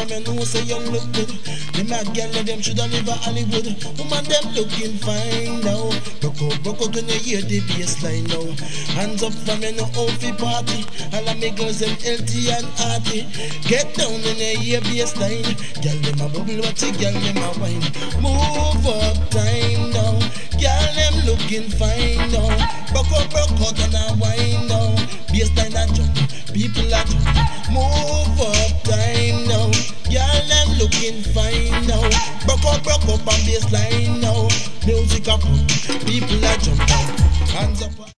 from your nose say you look good. The mad girl them shoulda live a Hollywood. Woman them looking fine now. Broke out when you hear the bassline now. Hands up from your no outfit party. All of me girls them healthy and hearty. Get down when you hear bassline. Girl them a bubble watty, girl them a wine. Move up time now. Girl them looking fine now. Broke out and a wine now. Bassline a jump, people a jump. Move up time now. Girl them looking fine now. Broke up and bassline now. Music a pump, people a jump out. Hands up.